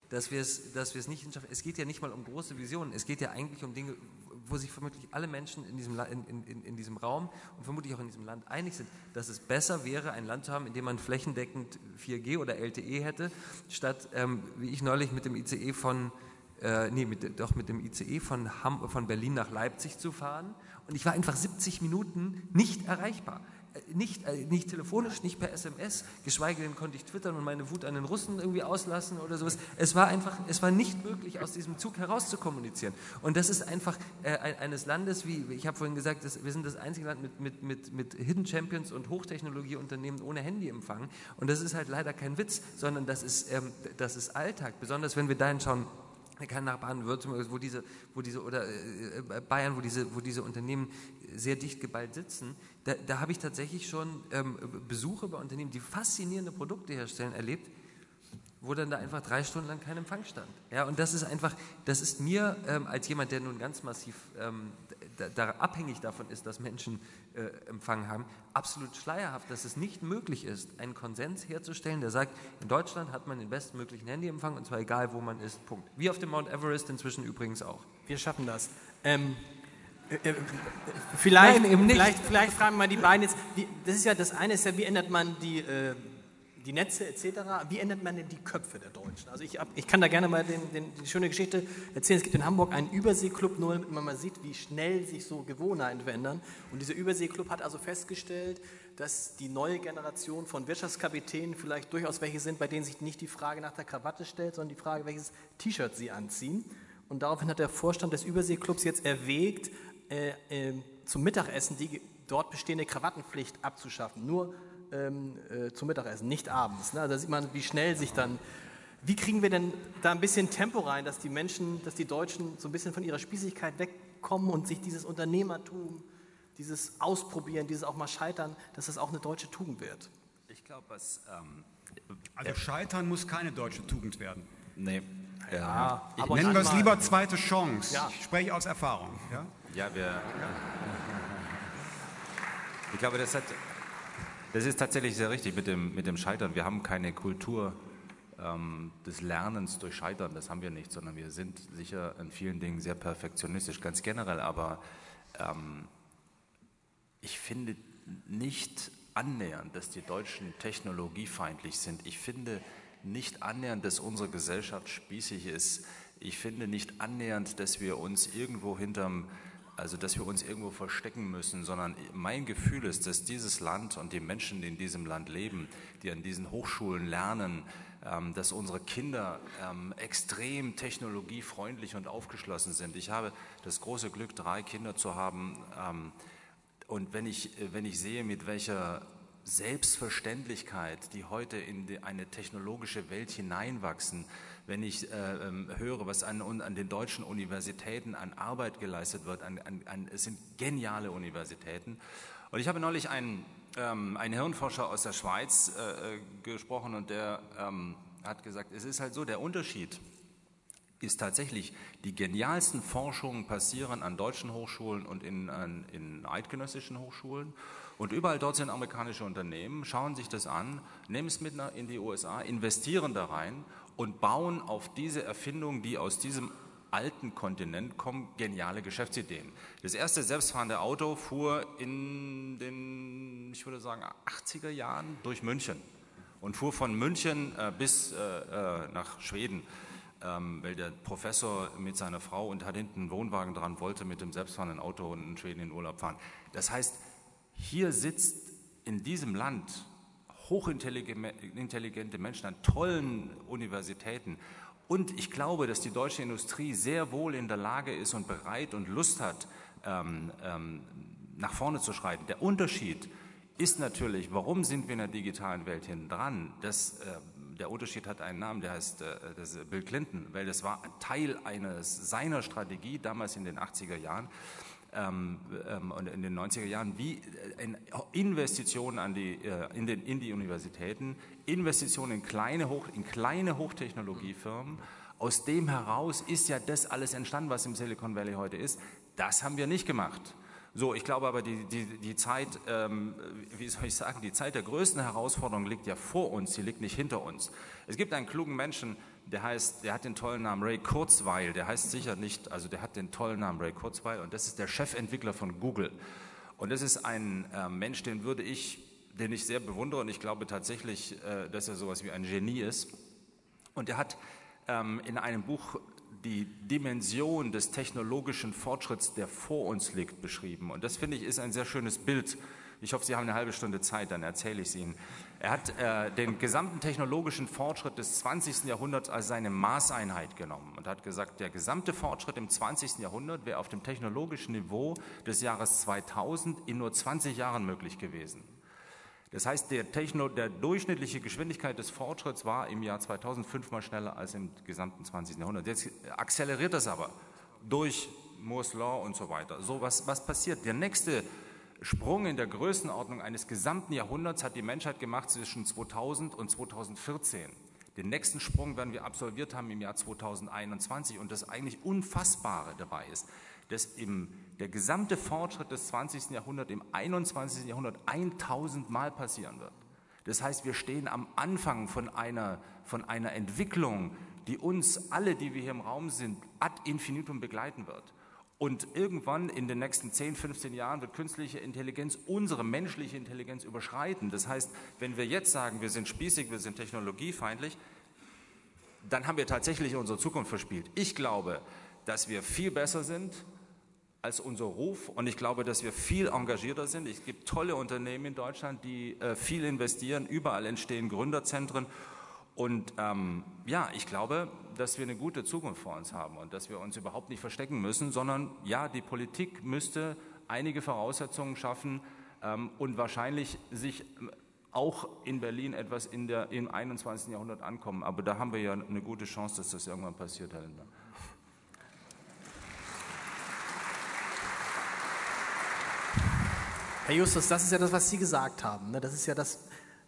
dass wir es nicht schaffen. Es geht ja nicht mal um große Visionen, es geht ja eigentlich um Dinge, wo sich vermutlich alle Menschen in diesem Raum und vermutlich auch in diesem Land einig sind, dass es besser wäre, ein Land zu haben, in dem man flächendeckend 4G oder LTE hätte, statt, wie ich neulich mit dem ICE von von Berlin nach Leipzig zu fahren. Und ich war einfach 70 Minuten nicht erreichbar. Nicht telefonisch, nicht per SMS, geschweige denn konnte ich twittern und meine Wut an den Russen irgendwie auslassen oder sowas. Es war nicht möglich, aus diesem Zug heraus zu kommunizieren. Und das ist einfach eines Landes, wie ich habe vorhin gesagt, wir sind das einzige Land mit Hidden Champions und Hochtechnologieunternehmen ohne Handyempfang. Und das ist halt leider kein Witz, sondern das ist Alltag. Besonders wenn wir dahin schauen, kann nach Baden-Württemberg, oder Bayern, wo diese Unternehmen sehr dicht geballt sitzen, da habe ich tatsächlich schon Besuche bei Unternehmen, die faszinierende Produkte herstellen, erlebt, wo dann da einfach 3 Stunden lang kein Empfang stand. Ja, und das ist mir als jemand, der nun ganz massiv abhängig davon ist, dass Menschen Empfang haben, absolut schleierhaft, dass es nicht möglich ist, einen Konsens herzustellen, der sagt, in Deutschland hat man den bestmöglichen Handyempfang und zwar egal, wo man ist, Punkt. Wie auf dem Mount Everest inzwischen übrigens auch. Wir schaffen das. Vielleicht fragen wir mal die beiden jetzt, das ist ja das eine, ist ja, wie ändert man die Netze etc., wie ändert man denn die Köpfe der Deutschen? Also ich kann da gerne mal die schöne Geschichte erzählen. Es gibt in Hamburg einen Überseeklub, nur damit man mal sieht, wie schnell sich so Gewohnheiten verändern. Und dieser Überseeklub hat also festgestellt, dass die neue Generation von Wirtschaftskapitänen vielleicht durchaus welche sind, bei denen sich nicht die Frage nach der Krawatte stellt, sondern die Frage, welches T-Shirt sie anziehen. Und daraufhin hat der Vorstand des Überseeklubs jetzt erwägt, zum Mittagessen die dort bestehende Krawattenpflicht abzuschaffen. Nur zum Mittagessen, nicht abends. Ne? Da sieht man, wie schnell sich dann... Wie kriegen wir denn da ein bisschen Tempo rein, dass die Menschen, dass die Deutschen so ein bisschen von ihrer Spießigkeit wegkommen und sich dieses Unternehmertum, dieses Ausprobieren, dieses auch mal Scheitern, dass das auch eine deutsche Tugend wird? Ich glaube, Scheitern muss keine deutsche Tugend werden. Nee. Nennen wir es lieber zweite Chance. Ja. Ich spreche aus Erfahrung. Ja, ich glaube, das ist tatsächlich sehr richtig mit dem Scheitern. Wir haben keine Kultur des Lernens durch Scheitern, das haben wir nicht, sondern wir sind sicher in vielen Dingen sehr perfektionistisch, ganz generell, aber ich finde nicht annähernd, dass die Deutschen technologiefeindlich sind. Ich finde nicht annähernd, dass unsere Gesellschaft spießig ist. Ich finde nicht annähernd, dass wir uns irgendwo verstecken müssen, sondern mein Gefühl ist, dass dieses Land und die Menschen, die in diesem Land leben, die an diesen Hochschulen lernen, dass unsere Kinder extrem technologiefreundlich und aufgeschlossen sind. Ich habe das große Glück, 3 Kinder zu haben und wenn ich sehe, mit welcher Selbstverständlichkeit, die heute in eine technologische Welt hineinwachsen, wenn ich höre, was an den deutschen Universitäten an Arbeit geleistet wird, es sind geniale Universitäten. Und ich habe neulich einen Hirnforscher aus der Schweiz gesprochen und der hat gesagt, es ist halt so, der Unterschied ist tatsächlich, die genialsten Forschungen passieren an deutschen Hochschulen und in eidgenössischen Hochschulen. Und überall dort sind amerikanische Unternehmen, schauen sich das an, nehmen es mit in die USA, investieren da rein und bauen auf diese Erfindungen, die aus diesem alten Kontinent kommen, geniale Geschäftsideen. Das erste selbstfahrende Auto fuhr in den, ich würde sagen, 80er Jahren durch München und fuhr von München bis nach Schweden, weil der Professor mit seiner Frau und hat hinten einen Wohnwagen dran, wollte mit dem selbstfahrenden Auto in Schweden in Urlaub fahren. Das heißt, hier sitzt in diesem Land hochintelligente Menschen an tollen Universitäten. Und ich glaube, dass die deutsche Industrie sehr wohl in der Lage ist und bereit und Lust hat, nach vorne zu schreiten. Der Unterschied ist natürlich, warum sind wir in der digitalen Welt hinten dran? Der Unterschied hat einen Namen, der heißt Bill Clinton, weil das war Teil seiner Strategie damals in den 80er Jahren. Und in den 90er Jahren, wie Investitionen in die Universitäten, Investitionen in kleine Hochtechnologiefirmen. Aus dem heraus ist ja das alles entstanden, was im Silicon Valley heute ist. Das haben wir nicht gemacht. So, ich glaube aber, die Zeit, wie soll ich sagen, die Zeit der größten Herausforderung liegt ja vor uns, sie liegt nicht hinter uns. Es gibt einen klugen Menschen der hat den tollen Namen Ray Kurzweil, der heißt sicher nicht, also der hat den tollen Namen Ray Kurzweil und das ist der Chefentwickler von Google. Und das ist ein Mensch, den ich sehr bewundere und ich glaube tatsächlich, dass er sowas wie ein Genie ist. Und er hat in einem Buch die Dimension des technologischen Fortschritts, der vor uns liegt, beschrieben. Und das, finde ich, ist ein sehr schönes Bild. Ich hoffe, Sie haben eine halbe Stunde Zeit, dann erzähle ich es Ihnen. Er hat den gesamten technologischen Fortschritt des 20. Jahrhunderts als seine Maßeinheit genommen und hat gesagt, der gesamte Fortschritt im 20. Jahrhundert wäre auf dem technologischen Niveau des Jahres 2000 in nur 20 Jahren möglich gewesen. Das heißt, der durchschnittliche Geschwindigkeit des Fortschritts war im Jahr 2000 fünfmal schneller als im gesamten 20. Jahrhundert. Jetzt akzeleriert das aber durch Moore's Law und so weiter. So, was passiert? Der nächste Sprung in der Größenordnung eines gesamten Jahrhunderts hat die Menschheit gemacht zwischen 2000 und 2014. Den nächsten Sprung werden wir absolviert haben im Jahr 2021. Und das eigentlich Unfassbare dabei ist, dass der gesamte Fortschritt des 20. Jahrhunderts im 21. Jahrhundert 1000 Mal passieren wird. Das heißt, wir stehen am Anfang von einer Entwicklung, die uns alle, die wir hier im Raum sind, ad infinitum begleiten wird. Und irgendwann in den nächsten 10, 15 Jahren wird künstliche Intelligenz unsere menschliche Intelligenz überschreiten. Das heißt, wenn wir jetzt sagen, wir sind spießig, wir sind technologiefeindlich, dann haben wir tatsächlich unsere Zukunft verspielt. Ich glaube, dass wir viel besser sind als unser Ruf und ich glaube, dass wir viel engagierter sind. Es gibt tolle Unternehmen in Deutschland, die viel investieren. Überall entstehen Gründerzentren. Und ich glaube, dass wir eine gute Zukunft vor uns haben und dass wir uns überhaupt nicht verstecken müssen, sondern ja, die Politik müsste einige Voraussetzungen schaffen und wahrscheinlich sich auch in Berlin etwas im 21. Jahrhundert ankommen. Aber da haben wir ja eine gute Chance, dass das irgendwann passiert, Herr Lindner. Herr Justus, das ist ja das, was Sie gesagt haben. Das ist ja das.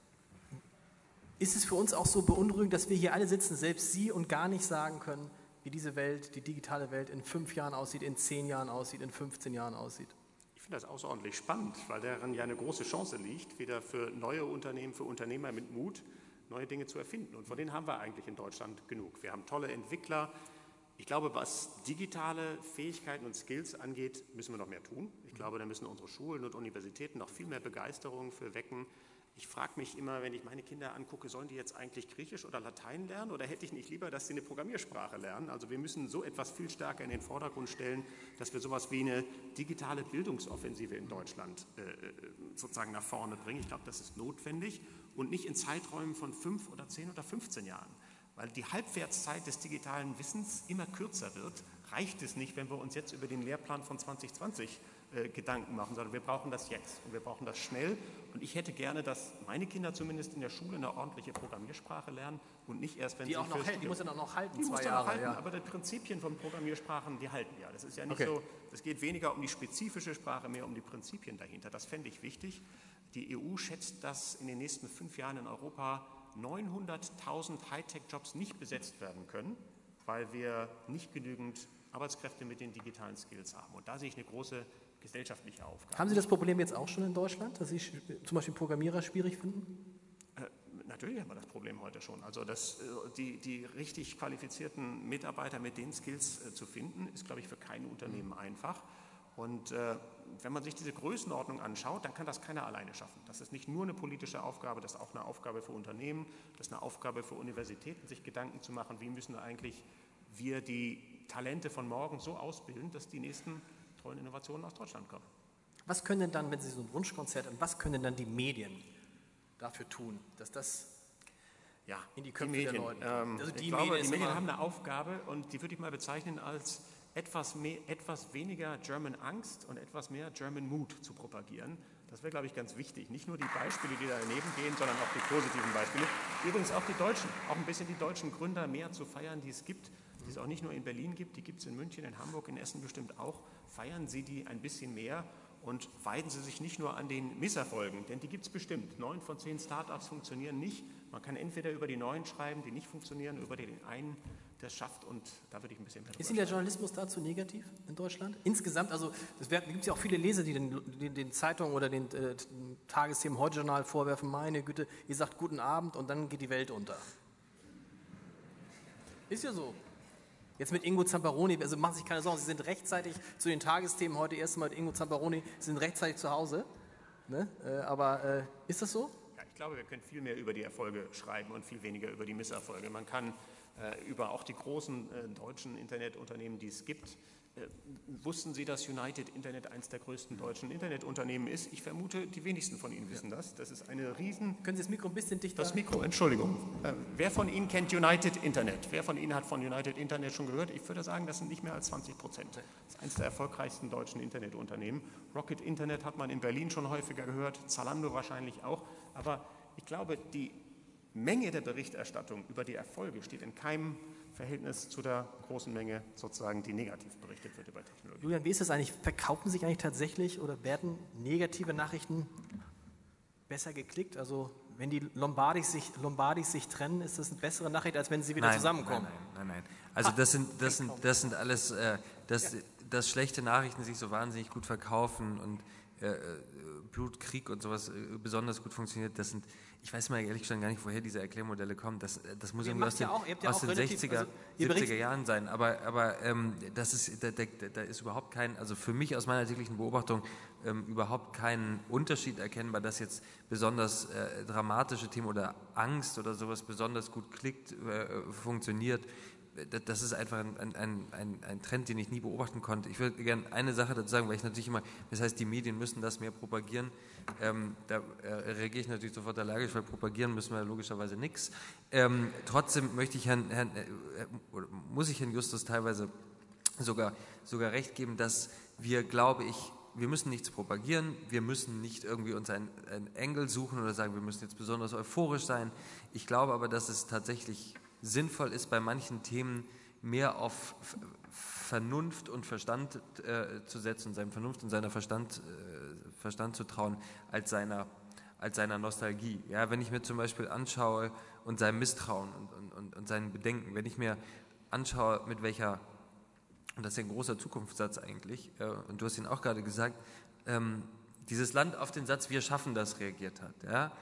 Ist es für uns auch so beunruhigend, dass wir hier alle sitzen, selbst Sie, und gar nicht sagen können, wie diese Welt, die digitale Welt in 5 Jahren aussieht, in 10 Jahren aussieht, in 15 Jahren aussieht? Ich finde das außerordentlich spannend, weil darin ja eine große Chance liegt, wieder für neue Unternehmen, für Unternehmer mit Mut, neue Dinge zu erfinden. Und von denen haben wir eigentlich in Deutschland genug. Wir haben tolle Entwickler. Ich glaube, was digitale Fähigkeiten und Skills angeht, müssen wir noch mehr tun. Ich glaube, da müssen unsere Schulen und Universitäten noch viel mehr Begeisterung für wecken. Ich frage mich immer, wenn ich meine Kinder angucke, sollen die jetzt eigentlich Griechisch oder Latein lernen oder hätte ich nicht lieber, dass sie eine Programmiersprache lernen? Also wir müssen so etwas viel stärker in den Vordergrund stellen, dass wir sowas wie eine digitale Bildungsoffensive in Deutschland sozusagen nach vorne bringen. Ich glaube, das ist notwendig und nicht in Zeiträumen von 5 oder 10 oder 15 Jahren. Weil die Halbwertszeit des digitalen Wissens immer kürzer wird, reicht es nicht, wenn wir uns jetzt über den Lehrplan von 2020 Gedanken machen, sondern wir brauchen das jetzt und wir brauchen das schnell. Und ich hätte gerne, dass meine Kinder zumindest in der Schule eine ordentliche Programmiersprache lernen und nicht erst, wenn sie auch noch hält. Die muss ja noch halten, die 2 muss Jahre. Noch halten, ja. Aber die Prinzipien von Programmiersprachen, die halten ja. Das ist ja nicht so, es geht weniger um die spezifische Sprache, mehr um die Prinzipien dahinter. Das fände ich wichtig. Die EU schätzt, dass in den nächsten 5 Jahren in Europa 900.000 Hightech-Jobs nicht besetzt werden können, weil wir nicht genügend Arbeitskräfte mit den digitalen Skills haben. Und da sehe ich eine große gesellschaftliche Aufgabe. Haben Sie das Problem jetzt auch schon in Deutschland, dass Sie zum Beispiel Programmierer schwierig finden? Natürlich haben wir das Problem heute schon. Also die richtig qualifizierten Mitarbeiter mit den Skills zu finden, ist, glaube ich, für kein Unternehmen einfach. Und wenn man sich diese Größenordnung anschaut, dann kann das keiner alleine schaffen. Das ist nicht nur eine politische Aufgabe, das ist auch eine Aufgabe für Unternehmen, das ist eine Aufgabe für Universitäten, sich Gedanken zu machen, wie müssen eigentlich wir die Talente von morgen so ausbilden, dass die nächsten tollen Innovationen aus Deutschland kommen. Was können denn dann, wenn Sie so ein Wunschkonzert haben, was können dann die Medien dafür tun, dass das in die Köpfe der Leute kommt? Also ich glaube, die Medien haben eine Aufgabe und die würde ich mal bezeichnen als etwas weniger German Angst und etwas mehr German Mut zu propagieren. Das wäre, glaube ich, ganz wichtig. Nicht nur die Beispiele, die daneben gehen, sondern auch die positiven Beispiele. Übrigens auch die Deutschen, auch ein bisschen die deutschen Gründer mehr zu feiern, die es gibt, die es auch nicht nur in Berlin gibt, die gibt es in München, in Hamburg, in Essen bestimmt auch. Feiern Sie die ein bisschen mehr und weiden Sie sich nicht nur an den Misserfolgen, denn die gibt es bestimmt. 9 von 10 Startups funktionieren nicht. Man kann entweder über die 9 schreiben, die nicht funktionieren, oder über den einen, der es schafft, und da würde ich ein bisschen mehr drüber Ist Ihnen der Journalismus dazu negativ in Deutschland? Insgesamt, also es gibt ja auch viele Leser, die den Zeitungen oder den Tagesthemen Heute-Journal vorwerfen, meine Güte, ihr sagt guten Abend und dann geht die Welt unter. Ist ja so. Jetzt mit Ingo Zamperoni, also machen Sie sich keine Sorgen, Sie sind rechtzeitig zu den Tagesthemen heute erstmal mit Ingo Zamperoni, Sie sind rechtzeitig zu Hause. Ne? Aber ist das so? Ja, ich glaube, wir können viel mehr über die Erfolge schreiben und viel weniger über die Misserfolge. Man kann über auch die großen deutschen Internetunternehmen, die es gibt, wussten Sie, dass United Internet eines der größten deutschen Internetunternehmen ist? Ich vermute, die wenigsten von Ihnen wissen das. Das ist eine riesen... Können Sie das Mikro ein bisschen dichter? Das Mikro, Entschuldigung. Wer von Ihnen kennt United Internet? Wer von Ihnen hat von United Internet schon gehört? Ich würde sagen, das sind nicht mehr als 20%. Das ist eines der erfolgreichsten deutschen Internetunternehmen. Rocket Internet hat man in Berlin schon häufiger gehört, Zalando wahrscheinlich auch. Aber ich glaube, die Menge der Berichterstattung über die Erfolge steht in keinem Verhältnis zu der großen Menge, sozusagen, die negativ berichtet wird über Technologie. Julian, wie ist das eigentlich? Verkaufen sich eigentlich tatsächlich oder werden negative Nachrichten besser geklickt? Also wenn die Lombardis sich trennen, ist das eine bessere Nachricht, als wenn sie wieder zusammenkommen? Nein. Also das sind alles, dass schlechte Nachrichten sich so wahnsinnig gut verkaufen und Blut, Krieg und sowas besonders gut funktioniert, das sind, ich weiß mal ehrlich gesagt gar nicht, woher diese Erklärmodelle kommen, das muss irgendwie aus den 60er, 70er Jahren sein, aber da ist überhaupt kein, also für mich aus meiner täglichen Beobachtung überhaupt kein Unterschied erkennbar, dass jetzt besonders dramatische Themen oder Angst oder sowas besonders gut klickt, funktioniert. Das ist einfach ein Trend, den ich nie beobachten konnte. Ich würde gerne eine Sache dazu sagen, weil ich natürlich immer, das heißt, die Medien müssen das mehr propagieren. Da reagiere ich natürlich sofort allergisch, weil propagieren müssen wir logischerweise nichts. Trotzdem möchte ich muss ich Herrn Justus teilweise sogar recht geben, dass wir, glaube ich, wir müssen nichts propagieren, wir müssen nicht irgendwie uns einen Engel suchen oder sagen, wir müssen jetzt besonders euphorisch sein. Ich glaube aber, dass es tatsächlich sinnvoll ist, bei manchen Themen mehr auf Vernunft und Verstand zu setzen, seinem Vernunft und seiner Verstand zu trauen, als seiner Nostalgie. Ja, wenn ich mir zum Beispiel anschaue und seinem Misstrauen und seinen Bedenken, wenn ich mir anschaue, mit welcher, und das ist ja ein großer Zukunftssatz eigentlich, und du hast ihn auch gerade gesagt, dieses Land auf den Satz, wir schaffen das, reagiert hat, ja,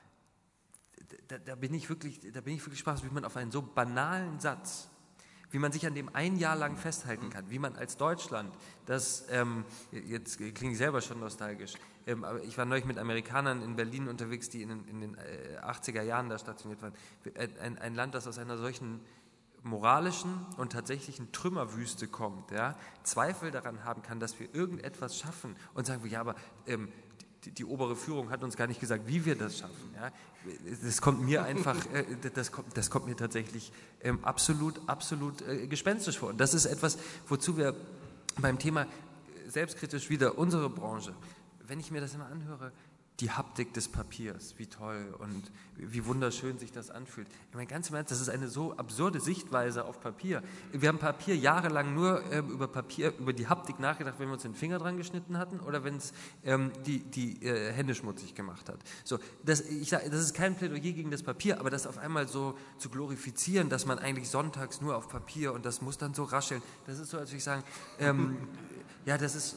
da bin ich wirklich sprachlos, wie man auf einen so banalen Satz, wie man sich an dem ein Jahr lang festhalten kann, wie man als Deutschland, das, jetzt klinge ich selber schon nostalgisch, aber ich war neulich mit Amerikanern in Berlin unterwegs, die in den 80er Jahren da stationiert waren, ein Land, das aus einer solchen moralischen und tatsächlichen Trümmerwüste kommt, ja, Zweifel daran haben kann, dass wir irgendetwas schaffen und sagen wir, ja, aber die obere Führung hat uns gar nicht gesagt, wie wir das schaffen. Ja. Das kommt mir einfach, das kommt mir tatsächlich absolut gespenstisch vor. Und das ist etwas, wozu wir beim Thema selbstkritisch wieder unsere Branche, wenn ich mir das immer anhöre, die Haptik des Papiers, wie toll und wie wunderschön sich das anfühlt. Ich meine, ganz im Ernst, das ist eine so absurde Sichtweise auf Papier. Wir haben Papier jahrelang nur über die Haptik nachgedacht, wenn wir uns den Finger dran geschnitten hatten oder wenn es die Hände schmutzig gemacht hat. So, das ist kein Plädoyer gegen das Papier, aber das auf einmal so zu glorifizieren, dass man eigentlich sonntags nur auf Papier und das muss dann so rascheln, das ist so, als würde ich sagen, ja, das ist,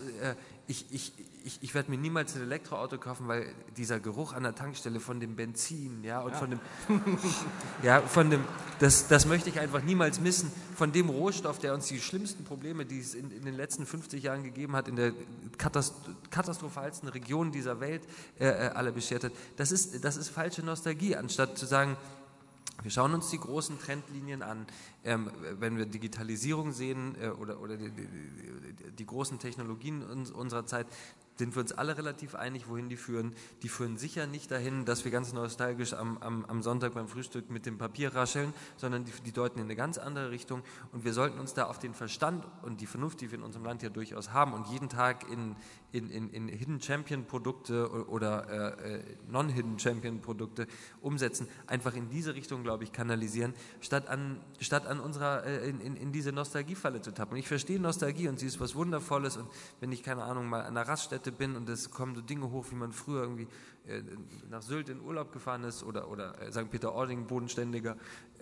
ich werde mir niemals ein Elektroauto kaufen, weil dieser Geruch an der Tankstelle von dem Benzin, ja, und von dem, ja, das möchte ich einfach niemals missen, von dem Rohstoff, der uns die schlimmsten Probleme, die es in den letzten 50 Jahren gegeben hat, in der katastrophalsten Region dieser Welt alle beschert hat. Das ist falsche Nostalgie, anstatt zu sagen, wir schauen uns die großen Trendlinien an, wenn wir Digitalisierung sehen oder die großen Technologien unserer Zeit, sind wir uns alle relativ einig, wohin die führen. Die führen sicher nicht dahin, dass wir ganz nostalgisch am Sonntag beim Frühstück mit dem Papier rascheln, sondern die deuten in eine ganz andere Richtung. Und wir sollten uns da auf den Verstand und die Vernunft, die wir in unserem Land ja durchaus haben und jeden Tag in Hidden Champion Produkte oder Non-Hidden Champion Produkte umsetzen, einfach in diese Richtung, glaube ich, kanalisieren, statt an unserer, in diese Nostalgiefalle zu tappen. Und ich verstehe Nostalgie und sie ist was Wundervolles und wenn ich, keine Ahnung, mal an einer Raststätte bin und es kommen so Dinge hoch, wie man früher irgendwie nach Sylt in Urlaub gefahren ist oder St. Peter-Ording, bodenständiger,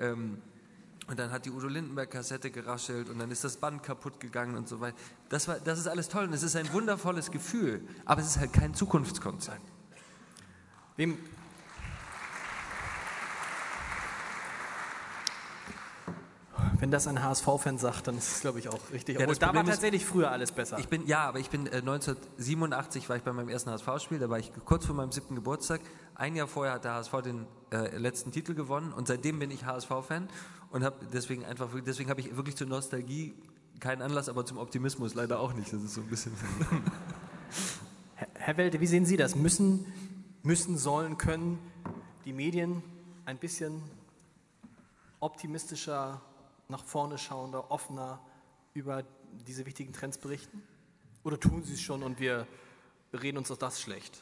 und dann hat die Udo Lindenberg-Kassette geraschelt und dann ist das Band kaputt gegangen und so weiter. Das ist alles toll und es ist ein wundervolles Gefühl, aber es ist halt kein Zukunftskonzept. Wenn Wenn das ein HSV-Fan sagt, dann ist es, glaube ich, auch richtig. Ja, da war tatsächlich früher alles besser. Ich bin 1987 war ich bei meinem ersten HSV-Spiel, da war ich kurz vor meinem 7. Geburtstag. Ein Jahr vorher hat der HSV den letzten Titel gewonnen und seitdem bin ich HSV-Fan und deswegen habe ich wirklich zur Nostalgie keinen Anlass, aber zum Optimismus leider auch nicht. Das ist so ein bisschen... Herr Welte, wie sehen Sie das? Müssen, sollen, können die Medien ein bisschen optimistischer, nach vorne schauender, offener über diese wichtigen Trends berichten? Oder tun sie es schon und wir reden uns doch das schlecht?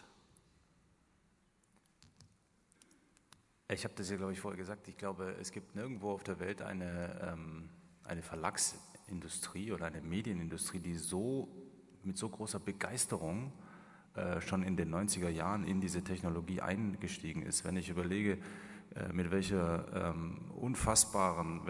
Ich habe das ja, glaube ich, vorher gesagt. Ich glaube, es gibt nirgendwo auf der Welt eine Verlagsindustrie oder eine Medienindustrie, die mit so großer Begeisterung schon in den 90er Jahren in diese Technologie eingestiegen ist. Wenn ich überlege, mit welcher unfassbare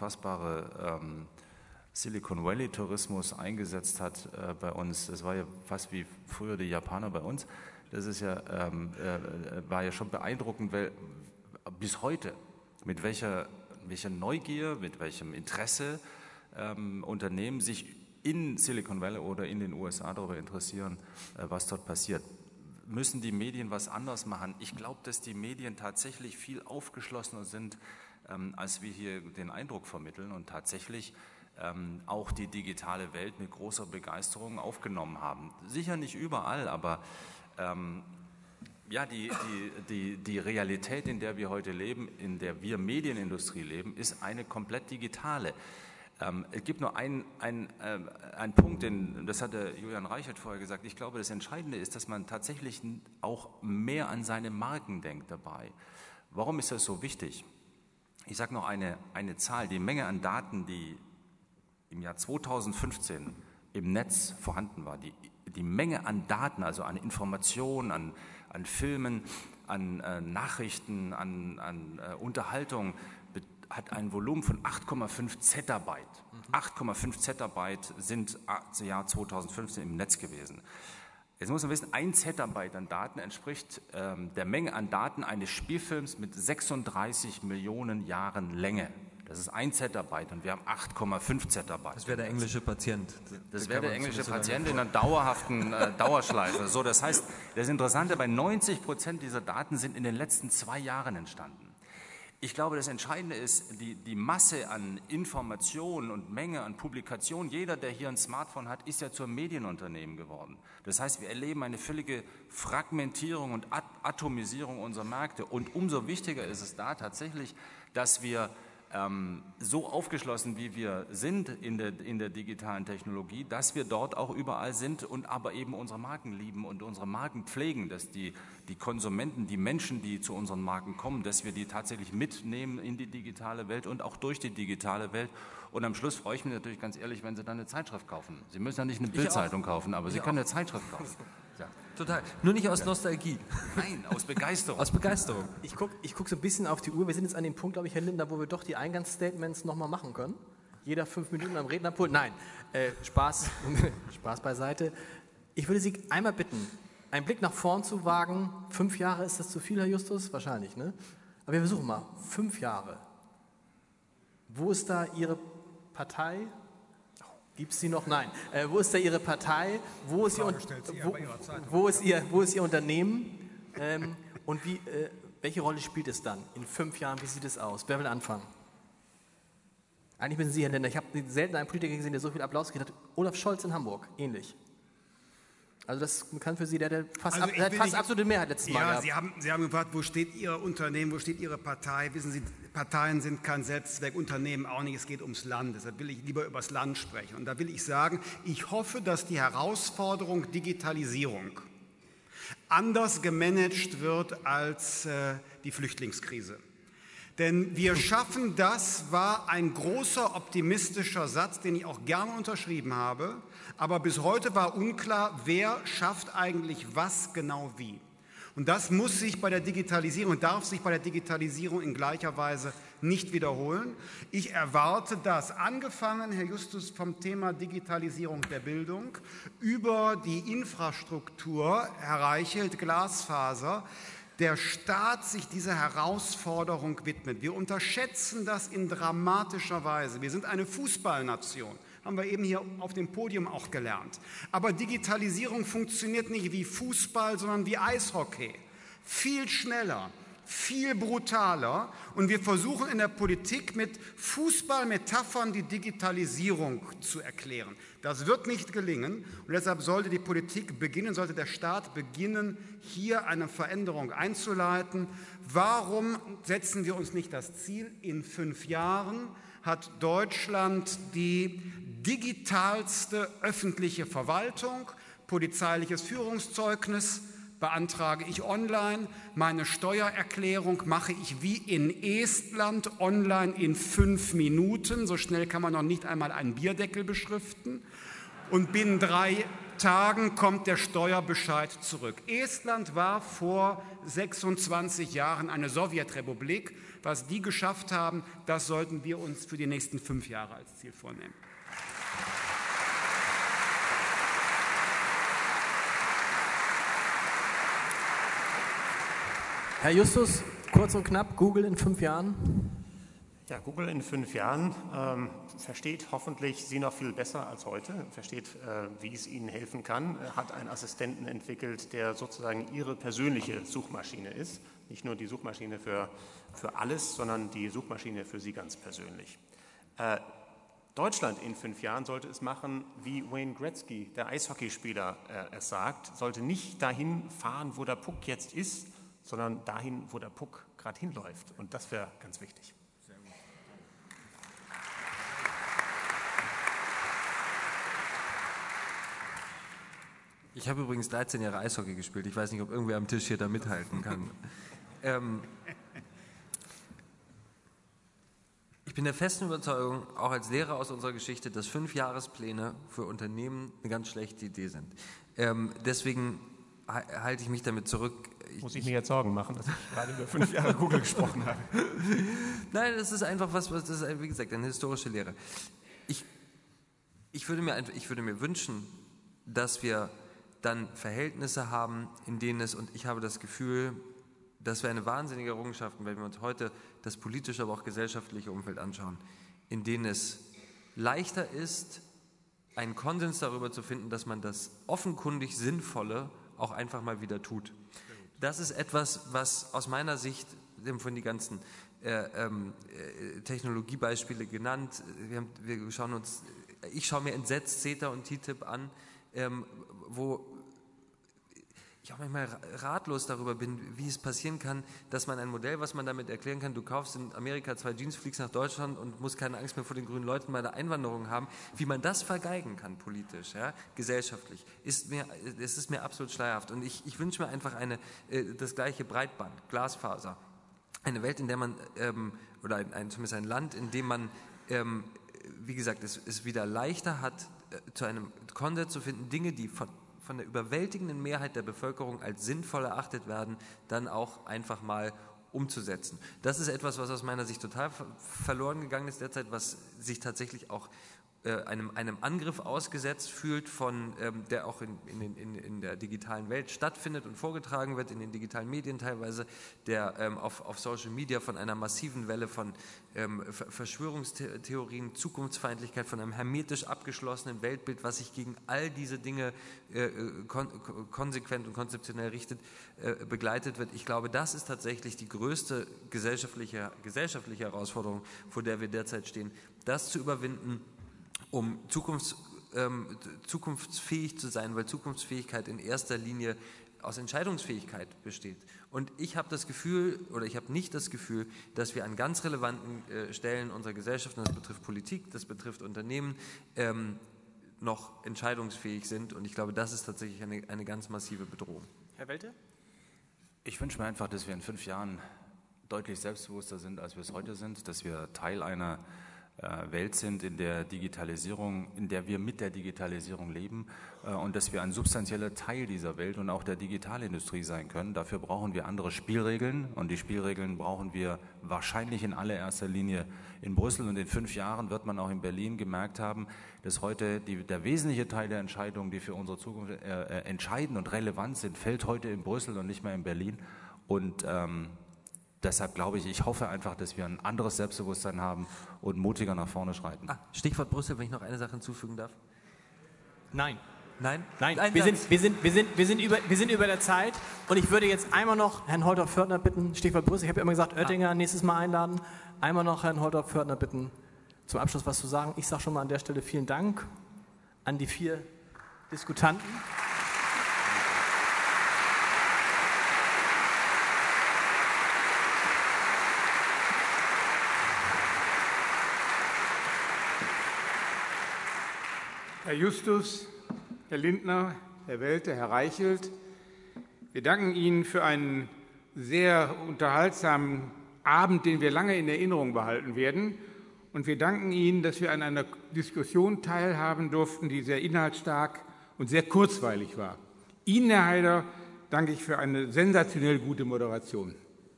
Silicon Valley Tourismus eingesetzt hat bei uns, das war ja fast wie früher die Japaner bei uns, das ist ja, war ja schon beeindruckend, weil bis heute, mit welcher Neugier, mit welchem Interesse Unternehmen sich in Silicon Valley oder in den USA darüber interessieren, was dort passiert. Müssen die Medien was anders machen? Ich glaube, dass die Medien tatsächlich viel aufgeschlossener sind, als wir hier den Eindruck vermitteln und tatsächlich auch die digitale Welt mit großer Begeisterung aufgenommen haben. Sicher nicht überall, aber ja, die Realität, in der wir heute leben, in der wir Medienindustrie leben, ist eine komplett digitale. Es gibt nur einen Punkt, das hat der Julian Reichert vorher gesagt. Ich glaube, das Entscheidende ist, dass man tatsächlich auch mehr an seine Marken denkt dabei. Warum ist das so wichtig? Ich sage noch eine Zahl, die Menge an Daten, die im Jahr 2015 im Netz vorhanden war, die Menge an Daten, also an Informationen, an Filmen, an Nachrichten, an Unterhaltung, hat ein Volumen von 8,5 Zettabyte. 8,5 Zettabyte sind im Jahr 2015 im Netz gewesen. Jetzt muss man wissen, 1 Zettabyte an Daten entspricht der Menge an Daten eines Spielfilms mit 36 Millionen Jahren Länge. Das ist 1 Zettabyte und wir haben 8,5 Zettabyte. Das wäre der englische Patient. Das wäre der englische Patient in einer dauerhaften Dauerschleife. So, das heißt, das Interessante, bei 90% dieser Daten sind in den letzten 2 Jahren entstanden. Ich glaube, das Entscheidende ist die Masse an Informationen und Menge an Publikationen. Jeder, der hier ein Smartphone hat, ist ja zum Medienunternehmen geworden. Das heißt, wir erleben eine völlige Fragmentierung und Atomisierung unserer Märkte. Und umso wichtiger ist es da tatsächlich, dass wir so aufgeschlossen, wie wir sind in der digitalen Technologie, dass wir dort auch überall sind und aber eben unsere Marken lieben und unsere Marken pflegen, dass die Konsumenten, die Menschen, die zu unseren Marken kommen, dass wir die tatsächlich mitnehmen in die digitale Welt und auch durch die digitale Welt. Und am Schluss freue ich mich natürlich ganz ehrlich, wenn Sie dann eine Zeitschrift kaufen. Sie müssen ja nicht eine Bildzeitung kaufen, aber Sie können eine Zeitschrift kaufen. Ja. Total. Nur nicht aus Nostalgie. Nein, aus Begeisterung. Aus Begeisterung. Ich guck so ein bisschen auf die Uhr. Wir sind jetzt an dem Punkt, glaube ich, Herr Lindner, wo wir doch die Eingangsstatements nochmal machen können. Jeder 5 Minuten am Rednerpult. Nein, Spaß beiseite. Ich würde Sie einmal bitten, einen Blick nach vorn zu wagen. 5 Jahre, ist das zu viel, Herr Justus? Wahrscheinlich, ne? Aber wir versuchen mal. 5 Jahre. Wo ist da Ihre Partei? Gibt es sie noch? Nein. Wo ist da Ihre Partei? Wo ist Ihr Unternehmen? Und welche Rolle spielt es dann in 5 Jahren? Wie sieht es aus? Wer will anfangen? Eigentlich müssen Sie, Herr Lindner. Ich habe selten einen Politiker gesehen, der so viel Applaus gekriegt hat. Olaf Scholz in Hamburg, ähnlich. Also das ist bekannt für Sie, der fast absolute Mehrheit letztes Mal gehabt. Sie haben gefragt, wo steht Ihr Unternehmen, wo steht Ihre Partei? Wissen Sie, Parteien sind kein Selbstzweck, Unternehmen auch nicht, es geht ums Land. Deshalb will ich lieber über das Land sprechen. Und da will ich sagen, ich hoffe, dass die Herausforderung Digitalisierung anders gemanagt wird als die Flüchtlingskrise. Denn wir schaffen das, war ein großer optimistischer Satz, den ich auch gerne unterschrieben habe. Aber bis heute war unklar, wer schafft eigentlich was genau wie. Und das muss sich bei der Digitalisierung, darf sich bei der Digitalisierung in gleicher Weise nicht wiederholen. Ich erwarte, dass angefangen, Herr Justus, vom Thema Digitalisierung der Bildung über die Infrastruktur, Herr Reichelt, Glasfaser, der Staat sich dieser Herausforderung widmet. Wir unterschätzen das in dramatischer Weise. Wir sind eine Fußballnation, haben wir eben hier auf dem Podium auch gelernt. Aber Digitalisierung funktioniert nicht wie Fußball, sondern wie Eishockey. Viel schneller, viel brutaler, und wir versuchen in der Politik mit Fußballmetaphern die Digitalisierung zu erklären. Das wird nicht gelingen, und deshalb sollte die Politik beginnen, sollte der Staat beginnen, hier eine Veränderung einzuleiten. Warum setzen wir uns nicht das Ziel, in 5 Jahren hat Deutschland die digitalste öffentliche Verwaltung, polizeiliches Führungszeugnis beantrage ich online, meine Steuererklärung mache ich wie in Estland online in 5 Minuten, so schnell kann man noch nicht einmal einen Bierdeckel beschriften, und binnen 3 Tagen kommt der Steuerbescheid zurück. Estland war vor 26 Jahren eine Sowjetrepublik. Was die geschafft haben, das sollten wir uns für die nächsten 5 Jahre als Ziel vornehmen. Herr Justus, kurz und knapp, Google in 5 Jahren? Ja, Google in 5 Jahren versteht hoffentlich Sie noch viel besser als heute, versteht, wie es Ihnen helfen kann, hat einen Assistenten entwickelt, der sozusagen Ihre persönliche Suchmaschine ist. Nicht nur die Suchmaschine für alles, sondern die Suchmaschine für Sie ganz persönlich. Deutschland in 5 Jahren sollte es machen, wie Wayne Gretzky, der Eishockeyspieler, es sagt, sollte nicht dahin fahren, wo der Puck jetzt ist, sondern dahin, wo der Puck gerade hinläuft. Und das wäre ganz wichtig. Ich habe übrigens 13 Jahre Eishockey gespielt. Ich weiß nicht, ob irgendwer am Tisch hier da mithalten kann. Ich bin der festen Überzeugung, auch als Lehrer aus unserer Geschichte, dass 5-Jahrespläne für Unternehmen eine ganz schlechte Idee sind. Deswegen halte ich mich damit zurück. Muss ich mir jetzt Sorgen machen, dass ich gerade über 5 Jahre Google gesprochen habe? Nein, das ist einfach das ist, wie gesagt, eine historische Lehre. Ich würde mir wünschen, dass wir dann Verhältnisse haben, in denen es, und ich habe das Gefühl, das wäre eine wahnsinnige Errungenschaft, wenn wir uns heute das politische, aber auch gesellschaftliche Umfeld anschauen, in denen es leichter ist, einen Konsens darüber zu finden, dass man das offenkundig Sinnvolle auch einfach mal wieder tut. Das ist etwas, was aus meiner Sicht, wir haben vorhin die ganzen Technologiebeispiele genannt, ich schaue mir entsetzt CETA und TTIP an, wo ich auch manchmal ratlos darüber bin, wie es passieren kann, dass man ein Modell, was man damit erklären kann, du kaufst in Amerika 2 Jeans, fliegst nach Deutschland und musst keine Angst mehr vor den grünen Leuten bei der Einwanderung haben, wie man das vergeigen kann politisch, ja, gesellschaftlich, es ist mir absolut schleierhaft. Und ich wünsche mir einfach das gleiche Breitband, Glasfaser, eine Welt, in der man, zumindest ein Land, in dem man, wie gesagt, es wieder leichter hat, zu einem Konsens zu finden, Dinge, die von der überwältigenden Mehrheit der Bevölkerung als sinnvoll erachtet werden, dann auch einfach mal umzusetzen. Das ist etwas, was aus meiner Sicht total verloren gegangen ist derzeit, was sich tatsächlich auch einem Angriff ausgesetzt fühlt, der auch in der digitalen Welt stattfindet und vorgetragen wird, in den digitalen Medien teilweise, der auf Social Media von einer massiven Welle von Verschwörungstheorien, Zukunftsfeindlichkeit, von einem hermetisch abgeschlossenen Weltbild, was sich gegen all diese Dinge konsequent und konzeptionell richtet, begleitet wird. Ich glaube, das ist tatsächlich die größte gesellschaftliche Herausforderung, vor der wir derzeit stehen, das zu überwinden, um zukunftsfähig zu sein, weil Zukunftsfähigkeit in erster Linie aus Entscheidungsfähigkeit besteht. Und ich habe das Gefühl, oder ich habe nicht das Gefühl, dass wir an ganz relevanten Stellen unserer Gesellschaft, und das betrifft Politik, das betrifft Unternehmen, noch entscheidungsfähig sind. Und ich glaube, das ist tatsächlich eine ganz massive Bedrohung. Herr Welte? Ich wünsche mir einfach, dass wir in 5 Jahren deutlich selbstbewusster sind, als wir es heute sind, dass wir Teil einer Welt sind, in der wir mit der Digitalisierung leben und dass wir ein substanzieller Teil dieser Welt und auch der Digitalindustrie sein können. Dafür brauchen wir andere Spielregeln, und die Spielregeln brauchen wir wahrscheinlich in allererster Linie in Brüssel, und in 5 Jahren wird man auch in Berlin gemerkt haben, dass heute der wesentliche Teil der Entscheidungen, die für unsere Zukunft entscheidend und relevant sind, fällt heute in Brüssel und nicht mehr in Berlin. Und deshalb glaube ich hoffe einfach, dass wir ein anderes Selbstbewusstsein haben und mutiger nach vorne schreiten. Stichwort Brüssel, wenn ich noch eine Sache hinzufügen darf. Nein. Nein? Wir sind über der Zeit und ich würde jetzt einmal noch Herrn Holthoff-Fördner bitten, Stichwort Brüssel, ich habe ja immer gesagt, Oettinger nächstes Mal einladen, einmal noch Herrn Holthoff-Fördner bitten, zum Abschluss was zu sagen. Ich sage schon mal an der Stelle vielen Dank an die 4 Diskutanten. Herr Justus, Herr Lindner, Herr Welte, Herr Reichelt, wir danken Ihnen für einen sehr unterhaltsamen Abend, den wir lange in Erinnerung behalten werden. Und wir danken Ihnen, dass wir an einer Diskussion teilhaben durften, die sehr inhaltsstark und sehr kurzweilig war. Ihnen, Herr Haider, danke ich für eine sensationell gute Moderation.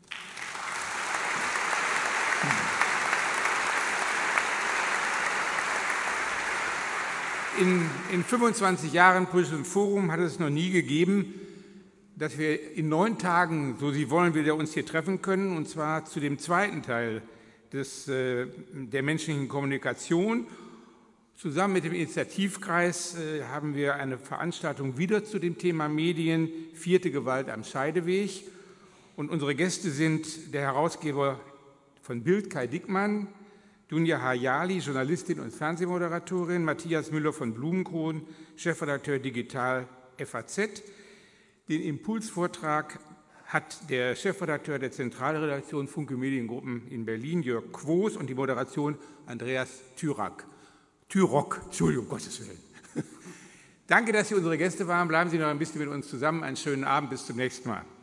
In 25 Jahren Brüssel Forum hat es noch nie gegeben, dass wir in 9 Tagen, so Sie wollen, wieder uns hier treffen können, und zwar zu dem zweiten Teil der menschlichen Kommunikation. Zusammen mit dem Initiativkreis haben wir eine Veranstaltung wieder zu dem Thema Medien, 4. Gewalt am Scheideweg. Und unsere Gäste sind der Herausgeber von Bild, Kai Dickmann, Dunja Hayali, Journalistin und Fernsehmoderatorin, Matthias Müller von Blumenkron, Chefredakteur Digital FAZ. Den Impulsvortrag hat der Chefredakteur der Zentralredaktion Funke Mediengruppen in Berlin, Jörg Quos, und die Moderation Andreas Tyrock, Entschuldigung, Gottes Willen. Danke, dass Sie unsere Gäste waren. Bleiben Sie noch ein bisschen mit uns zusammen. Einen schönen Abend. Bis zum nächsten Mal.